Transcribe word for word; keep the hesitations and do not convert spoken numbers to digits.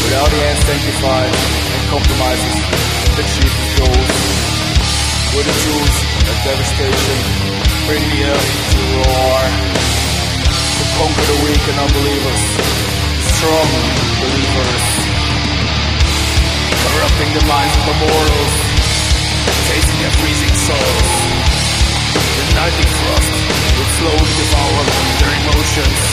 without the ends sanctified and compromises the cheapest goals. With the tools of devastation, bring the earth to roar, to conquer the weak and unbelievers, strong believers, corrupting the minds of the mortals, tasting their freezing souls. The nightly frost will slowly devour their emotions.